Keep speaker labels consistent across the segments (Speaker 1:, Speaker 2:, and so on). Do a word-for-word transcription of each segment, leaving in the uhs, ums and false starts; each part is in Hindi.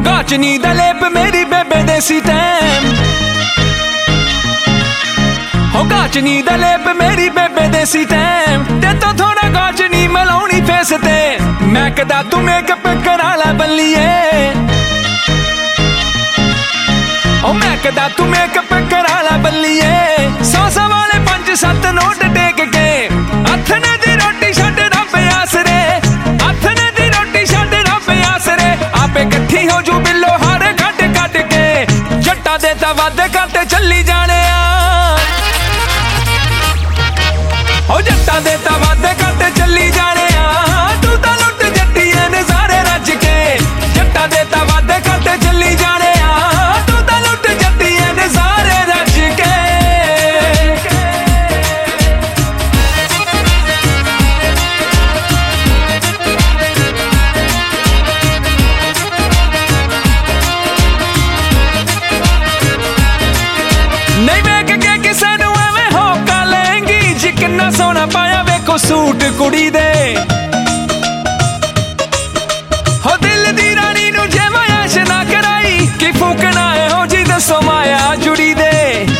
Speaker 1: गाचनी दा लेप मेरी बेबे देसी टैम, हो गाचनी दा लेप मेरी बेबे देसी टैम। ते तो थोड़ा गाचनी मलाउनी फेस ते, मैं कदा तू मेकअप करा ला बल्लिए, ओ मैं कदा तू मेकअप करा ला बल्लिए। सौ सौ वाले पंज सत्त नोट टेक के, अथने दी रोटी छड्ड रब आसरे, अथने दी रोटी छड्ड रब आसरे। आपे कट्ठी हो जू बिल्लो हार कट कट के, जट्टा दे ता वध घट चली जाने आ, ओ जट्टा दे ता वध घट चली जाने आ। तू तां लुट जट्टिए ने सारे रज के, जट्टा दे ता वध घट चली जाने आ, तू तां लुट जट्टिए ने सारे रज के। नहीं वेख के किसे नूं एवें होका लेंगी, जी किन्ना सोहना पाया वेखो सूट कुड़ी दे, हो दिल दी रानी नूं जे मायाश ना कराई, कि फूकना है हो जी दसो माया जुड़ी दे।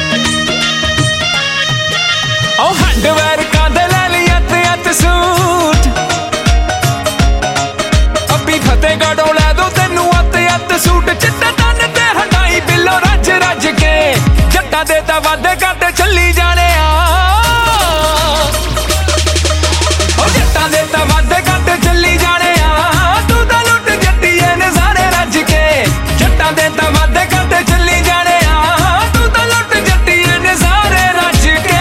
Speaker 1: ओ हैंडवेयर का दे ले ली अत अत सूट, अभी फतेहगढ़ों लै दो तेनू अत अत सूट। चिट्टे तन ते हटाई बिल्लो रज रज के, जट्टा दे ता वध घट चली जाने आ, ओ जट्टा दे ता वध घट चली जाने आ। तू तां लुट जट्टिए ने सारे रज के, जट्टा दे ता वध घट चली जाने आ, तू तां लुट जट्टिए ने सारे रज के।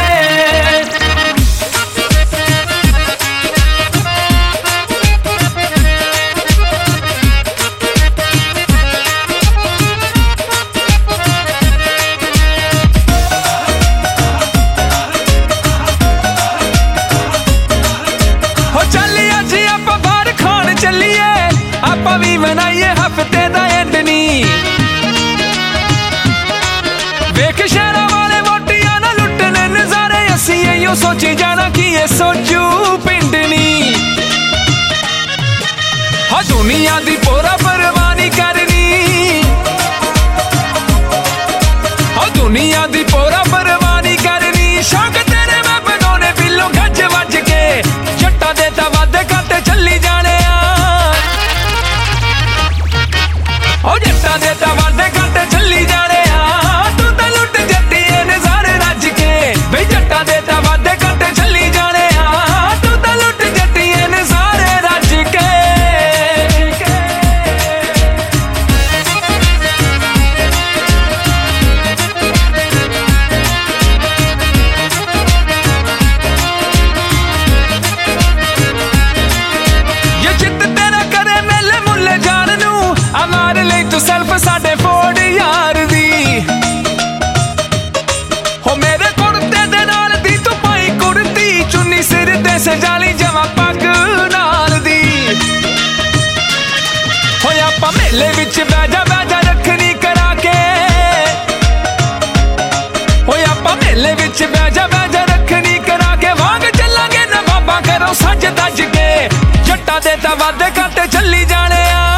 Speaker 1: आपां भी मनाइए हफ्ते दा एंड नी, वेख शहरा वाले वोटियां ना लुटने नजारे, असीं इयो सोची जाना कि ये सोचू पिंड नी। हाँ दुनिया दी पूरा परवाह नहीं करनी, हाँ दुनिया दी पूरा परवाह नहीं करनी। शौक तेरे मैं बनाने बिल्लो गज वज के, जट्टा दे ता वध घट चली जाने आ, ओ जट्टा दे ता वध घट चली जाने आ। तू तां लुट जट्टिए ने सारे रज के, बई जट्टा दे ता वध घट चली जाने आ, तू तां लुट जट्टिए ने सारे रज के। ये जिद तेरा करे मेले मुल्ले जान नू, अमार ले तू सेल्फ साडे फोड़ यार दी, हो मेरे कुर्ते दे नाल दी तू पाई कुर्ती, चुन्नी सिर ते सजाली जमा पग नाल दी। हो आपां मेले विच बैजा बैजा रखनी करा के, हो आपां मेले विच बैजा बैजा रखनी करा के, वांग चलांगे नवाबा करो सज दज के, जट्टा दे ता वध घट चली जाने आ।